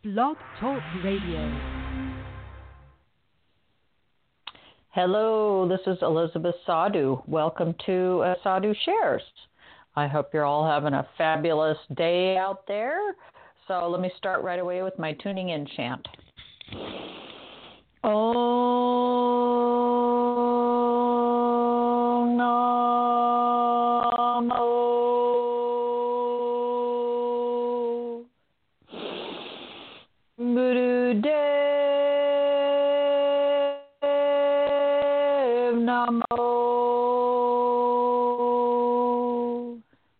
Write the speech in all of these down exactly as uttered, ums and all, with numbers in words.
Blog Talk Radio. Hello, this is Elizabeth Sadhu. Welcome to uh, Sadhu Shares. I hope you're all having a fabulous day out there. So let me start right away with my tuning in chant. Om Namo Gurudev Namo.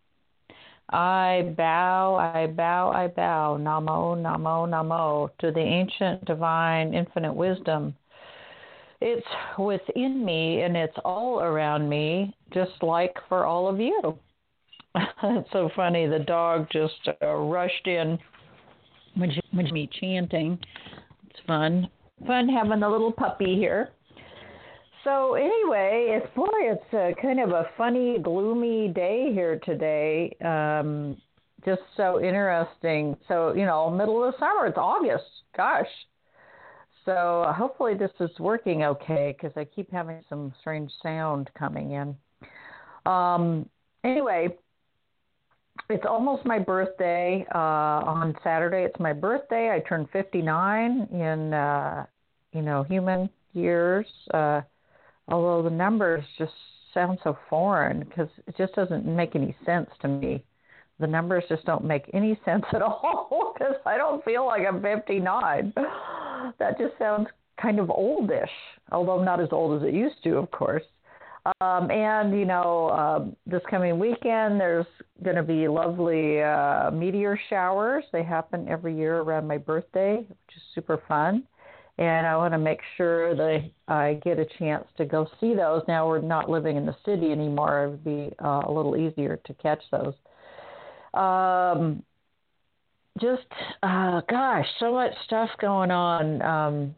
I bow, I bow, I bow, Namo, Namo, Namo, to the ancient, divine, infinite wisdom. It's within me and it's all around me, just like for all of you. It's so funny, the dog just uh, rushed in when she, when she me chanting. It's fun. Fun having the little puppy here. So anyway, it's boy, it's a kind of a funny, gloomy day here today. Um, just so interesting. So, you know, middle of the summer, it's August. Gosh. So hopefully this is working okay because I keep having some strange sound coming in. Um, anyway, it's almost my birthday. Uh, on Saturday, it's my birthday. I turned fifty-nine in, uh, you know, human years. Uh, although the numbers just sound so foreign because it just doesn't make any sense to me. The numbers just don't make any sense at all because I don't feel like I'm fifty-nine. That just sounds kind of oldish, although not as old as it used to, of course. Um, and, you know, uh, this coming weekend, there's going to be lovely uh, meteor showers. They happen every year around my birthday, which is super fun. And I want to make sure that I get a chance to go see those. Now we're not living in the city anymore. It would be uh, a little easier to catch those. Um, just, uh, gosh, so much stuff going on. Um,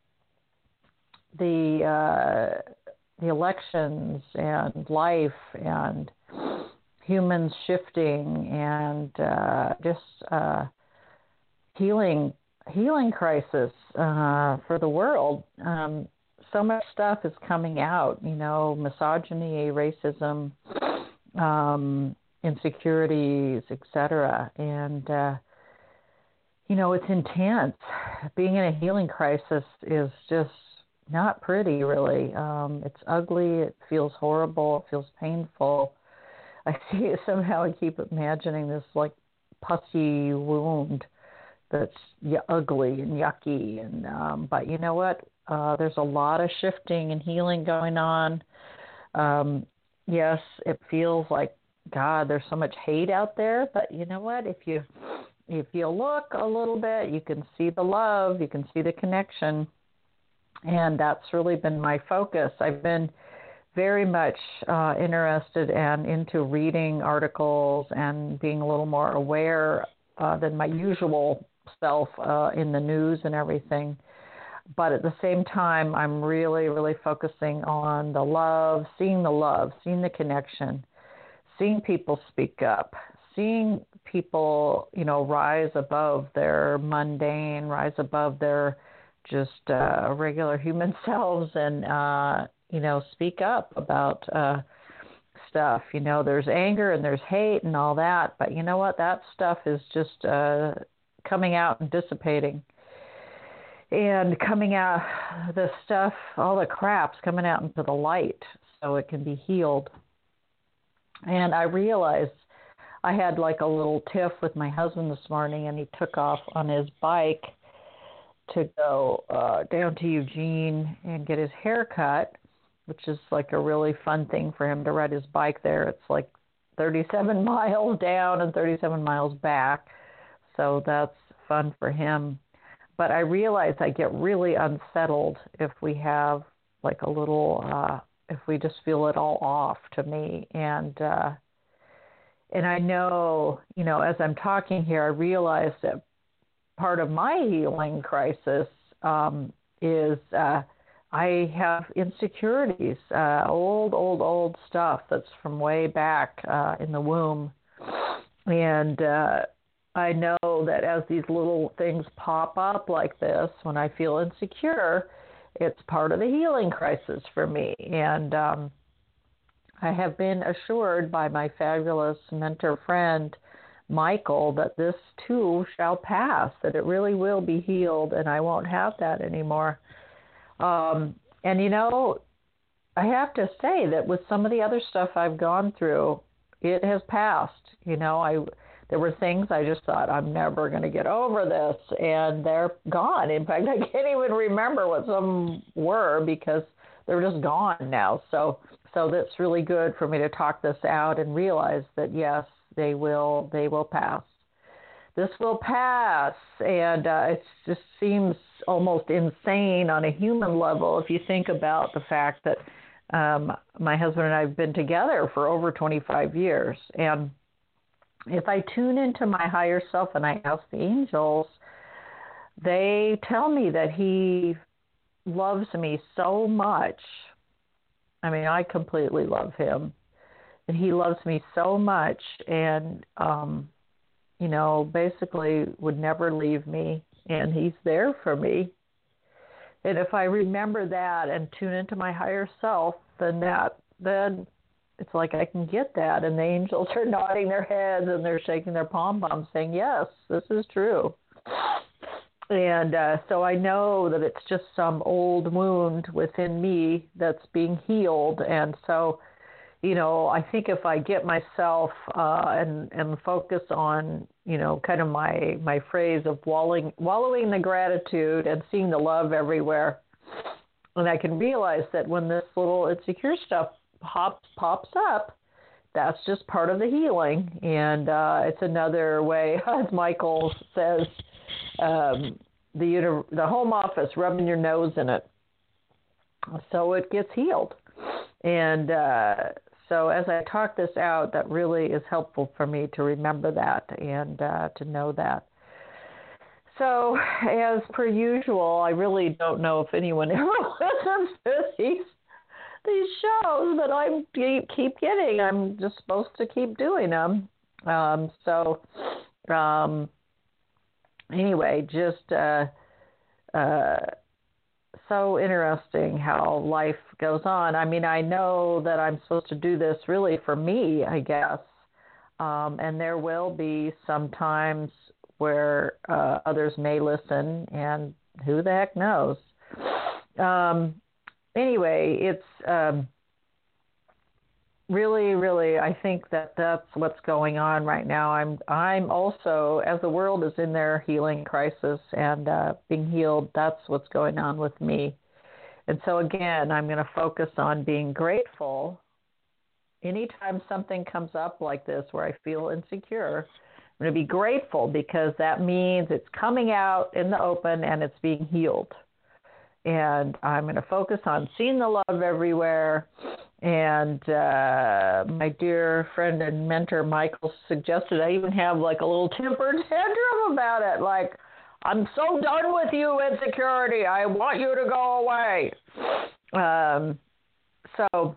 the uh, the elections and life and humans shifting and uh, just uh, healing healing crisis uh, for the world. Um, so much stuff is coming out, you know, misogyny, racism, um, insecurities, et cetera. And, uh, you know, it's intense. Being in a healing crisis is just not pretty, really. Um, it's ugly. It feels horrible. It feels painful. I see it somehow. I keep imagining this, like, pussy wound that's y- ugly and yucky. And um, but you know what? Uh, there's a lot of shifting and healing going on. Um, yes, it feels like, God, there's so much hate out there. But you know what? If you if you look a little bit, you can see the love. You can see the connection. And that's really been my focus. I've been very much uh, interested and into reading articles and being a little more aware uh, than my usual self uh, in the news and everything. But at the same time, I'm really, really focusing on the love, seeing the love, seeing the connection, seeing people speak up, seeing people, you know, rise above their mundane, rise above their just uh, regular human selves and, uh, you know, speak up about uh, stuff. You know, there's anger and there's hate and all that, but you know what? That stuff is just uh, coming out and dissipating. And coming out, the stuff, all the crap's coming out into the light so it can be healed. And I realized I had like a little tiff with my husband this morning, and he took off on his bike to go uh, down to Eugene and get his hair cut, which is like a really fun thing for him to ride his bike there. It's like thirty-seven miles down and thirty-seven miles back, so that's fun for him. But I realize I get really unsettled if we have like a little, uh, if we just feel it all off to me. And uh, and I know, you know, as I'm talking here, I realize that part of my healing crisis um, is uh, I have insecurities, uh, old, old, old stuff that's from way back uh, in the womb. And uh, I know know that as these little things pop up like this, when I feel insecure, it's part of the healing crisis for me. And um, I have been assured by my fabulous mentor friend, Michael, that this too shall pass, that it really will be healed, and I won't have that anymore. Um, and, you know, I have to say that with some of the other stuff I've gone through, it has passed. You know, I there were things I just thought, I'm never going to get over this, and they're gone. In fact, I can't even remember what some were because they're just gone now. So, so that's really good for me to talk this out and realize that, yes, they will, they will pass. This will pass, and uh, it just seems almost insane on a human level if you think about the fact that um, my husband and I have been together for over twenty-five years. And if I tune into my higher self and I ask the angels, they tell me that he loves me so much. I mean, I completely love him. And he loves me so much, and um, you know, basically would never leave me, and he's there for me. And if I remember that and tune into my higher self, then that, then it's like I can get that. And the angels are nodding their heads and they're shaking their pom-poms saying, yes, this is true. And uh, so I know that it's just some old wound within me that's being healed. And so, you know, I think if I get myself uh, and and focus on, you know, kind of my my phrase of wallowing, wallowing the gratitude and seeing the love everywhere, and I can realize that when this little insecure stuff pops pops up, that's just part of the healing, and uh, it's another way, as Michael says, um, the uni- the home office rubbing your nose in it, so it gets healed, and. Uh, So as I talk this out, that really is helpful for me to remember that and uh, to know that. So as per usual, I really don't know if anyone ever listens to these these shows, but I keep, keep getting. I'm just supposed to keep doing them. Um, so um, anyway, just uh, uh, so interesting how life goes on. I mean, I know that I'm supposed to do this really for me, I guess. Um, and there will be some times where uh, others may listen, and who the heck knows. Um, anyway, it's um, really, really, I think that that's what's going on right now. I'm, I'm also, as the world is in their healing crisis and uh, being healed, that's what's going on with me. And so again, I'm going to focus on being grateful. Anytime something comes up like this where I feel insecure, I'm going to be grateful because that means it's coming out in the open and it's being healed. And I'm going to focus on seeing the love everywhere. And uh, my dear friend and mentor, Michael, suggested I even have like a little temper tantrum about it. Like, I'm so done with you, insecurity. I want you to go away. Um, so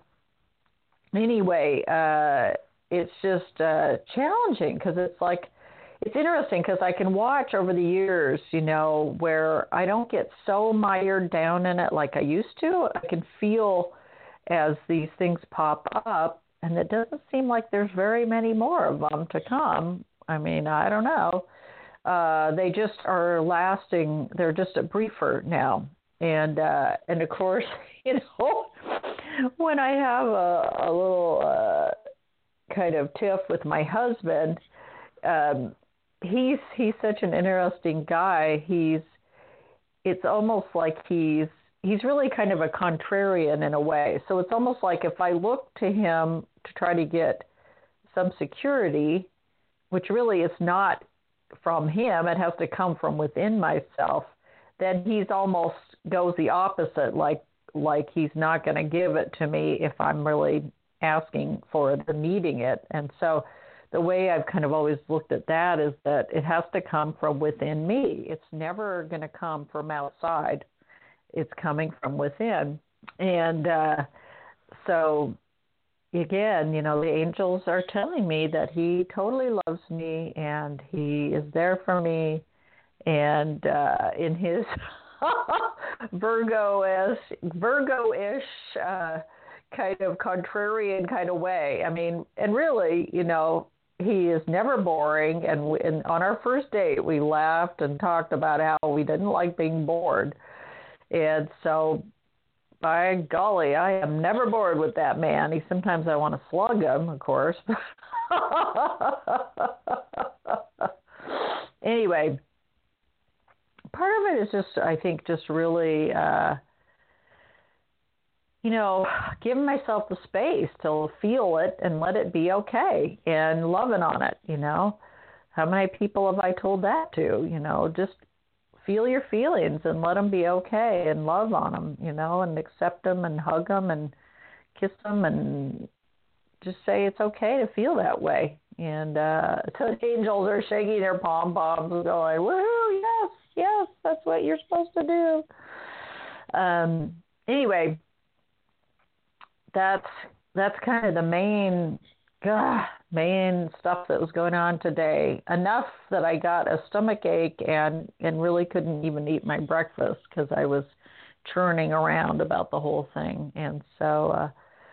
anyway, uh, it's just uh, challenging because it's like, it's interesting because I can watch over the years, you know, where I don't get so mired down in it like I used to. I can feel as these things pop up, and it doesn't seem like there's very many more of them to come. I mean, I don't know. Uh, they just are lasting. They're just a briefer now. And, uh, and of course, you know, when I have a, a little uh, kind of tiff with my husband, um, he's he's such an interesting guy. He's it's almost like he's he's really kind of a contrarian in a way. So it's almost like if I look to him to try to get some security, which really is not from him, it has to come from within myself, then he's almost goes the opposite, like like he's not going to give it to me if I'm really asking for it or needing it. And so the way I've kind of always looked at that is that it has to come from within me. It's never going to come from outside. It's coming from within. And uh, so, again, you know, the angels are telling me that he totally loves me and he is there for me. And uh, in his Virgo-ish, Virgo-ish uh, kind of contrarian kind of way. I mean, and really, you know, he is never boring. And, we, and on our first date, we laughed and talked about how we didn't like being bored. And so, by golly, I am never bored with that man. He sometimes I want to slug him, of course. Anyway, part of it is just, I think, just really, uh, you know, giving myself the space to feel it and let it be okay and loving on it, you know. How many people have I told that to? You know, just feel your feelings and let them be okay and love on them, you know, and accept them and hug them and kiss them and just say it's okay to feel that way. And uh, so the angels are shaking their pom-poms and going, woohoo, yes, yes, that's what you're supposed to do. Um, anyway, that's that's kind of the main uh, main stuff that was going on today. Enough that I got a stomach ache and, and really couldn't even eat my breakfast because I was churning around about the whole thing. And so, uh,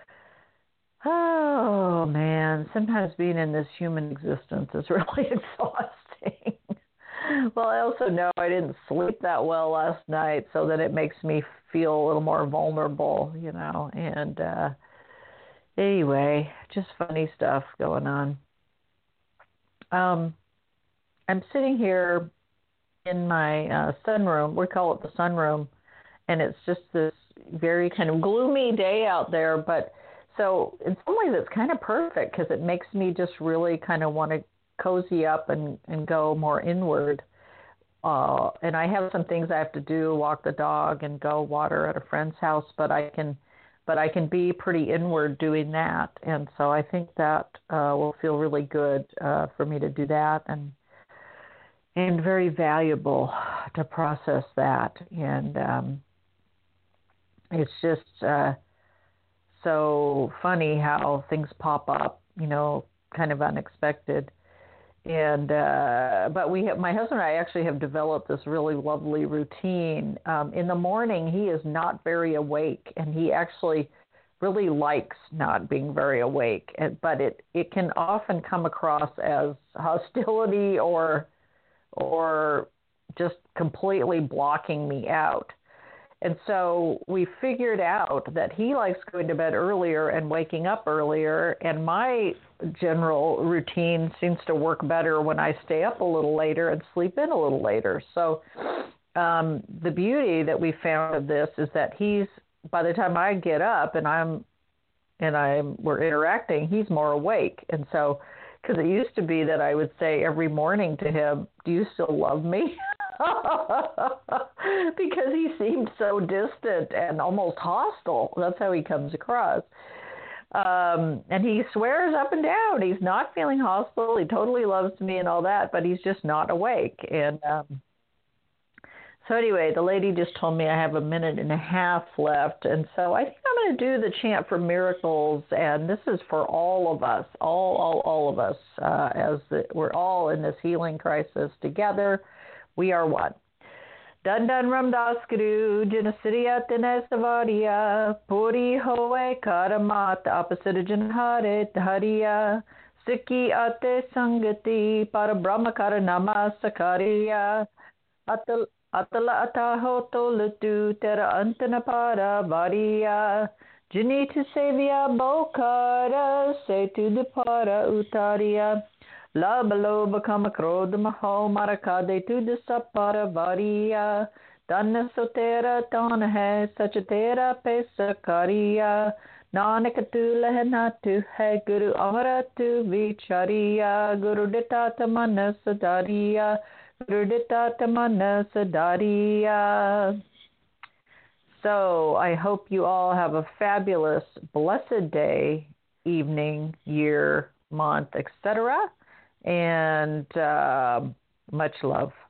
oh man, sometimes being in this human existence is really exhausting. Well, I also know I didn't sleep that well last night, so that it makes me feel a little more vulnerable, you know, and uh, anyway, just funny stuff going on. Um, I'm sitting here in my uh, sunroom. We call it the sunroom, and it's just this very kind of gloomy day out there. But so in some ways, it's kind of perfect because it makes me just really kind of want to cozy up and, and go more inward. Uh, and I have some things I have to do: walk the dog and go water at a friend's house. But I can. But I can be pretty inward doing that, and so I think that uh, will feel really good uh, for me to do that, and and very valuable to process that. And um, it's just uh, so funny how things pop up, you know, kind of unexpected. And uh, but we have, my husband and I actually have developed this really lovely routine. Um, in the morning, he is not very awake, and he actually really likes not being very awake. And, but it, it can often come across as hostility or or just completely blocking me out. And so we figured out that he likes going to bed earlier and waking up earlier, and my general routine seems to work better when I stay up a little later and sleep in a little later. So um, the beauty that we found of this is that he's, by the time I get up and I'm and I'm we're interacting, he's more awake. And so, because it used to be that I would say every morning to him, "Do you still love me?" Because he seemed so distant and almost hostile. That's how he comes across. Um, and he swears up and down he's not feeling hostile. He totally loves me and all that, but he's just not awake. And um, so anyway, the lady just told me I have a minute and a half left. And so I think I'm going to do the chant for miracles. And this is for all of us, all, all, all of us, uh, as the, we're all in this healing crisis together. We are one. Dandan Ramdas Guru, Janasiriya Tinesavaria, Puri Hoe Karamat, Opposite Janhare Dhariya, Sikhi Ate Sangati, Parabrahma Karanama Sakariya, Atal Atala Ataho Tolutu, Tera Antana Para Variya, Janita Sevya Bokara, Se to the Para Utaria. Lab loba kama krodha maho marakade tu de sapara variya. Dana sotera ton hai sachatera pesakariya. Nanak tu lehna tu hai guru amara tu vichariya. Guru dita tamana sadariya. Guru dita tamana sadariya. So I hope you all have a fabulous, blessed day, evening, year, month, et cetera. And uh, much love.